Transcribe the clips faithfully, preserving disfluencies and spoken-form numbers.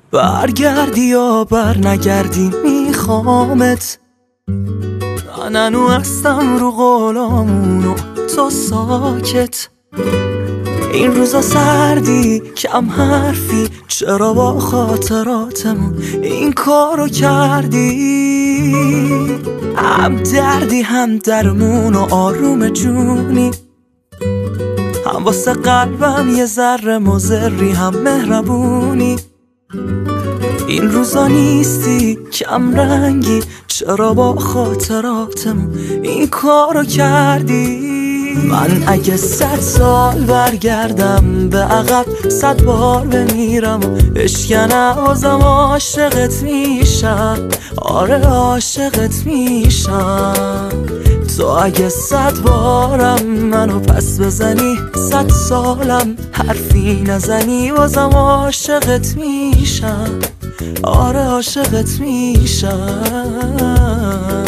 برگردی یا بر نگردی میخوامت. من هنو هستم رو قولامون و تو ساکت. این روزا سردی کم حرفی، چرا با خاطراتمون این کارو کردی؟ هم دردی هم درمون و آروم جونی، هم واسه قلبم یه ذره مضری هم مهربونی. این روزا نیستی کم رنگی، چرا با خاطراتمون این کارو کردی؟ من اگه صد سال برگردم به عقب، صد بار بمیرم و اشکنه بازم عاشقت میشم. آره عاشقت میشم. تو اگه صد بارم منو پس بزنی، صد سالم حرفی نزنی، بازم عاشقت میشم. آره عاشقت میشم.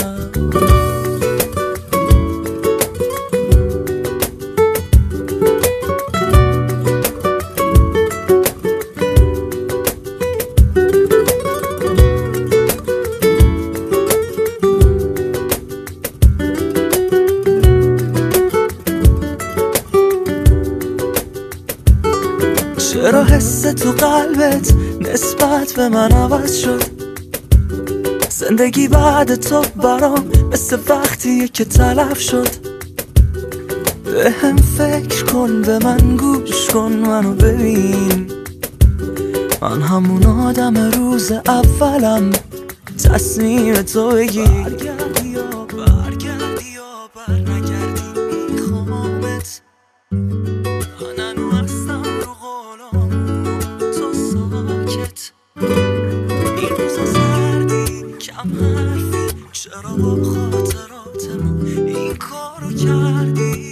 چرا حس تو قلبت نسبت به من عوض شد؟ زندگی بعد تو برام مثل وقتیه که تلف شد. به هم فکر کن، به من گوش کن، منو ببین. من همون آدم روز اولم، تصمیم تو بگیر. برگردی یا برگردی یا بر نگردی میخوامت. من هنو هستم رو قولامون تو ساکت. این روزا سردی کم حرفی، چرا با خاطراتمون این کارو کردی؟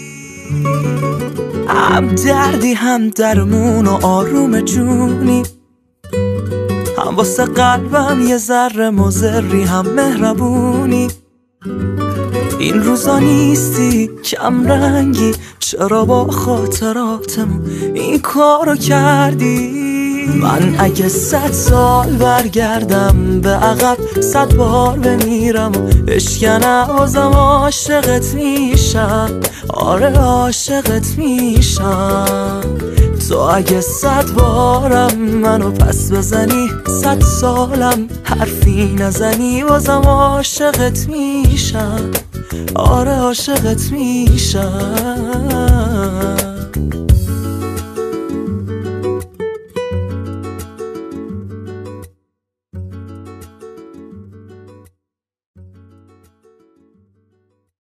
هم دردی هم درمون و آروم جونی، هم واسه قلبم یه ذره مضری هم مهربونی. این روزا نیستی کم رنگی، چرا با خاطراتمون این کارو کردی؟ من اگه صد سال برگردم به عقب، صد بار بمیرم و اشکنه بازم عاشقت میشم. آره عاشقت میشم. تو اگه صد بارم منو پس بزنی، صد سالم حرفی نزنی، بازم عاشقت میشم. آره عاشقت میشم.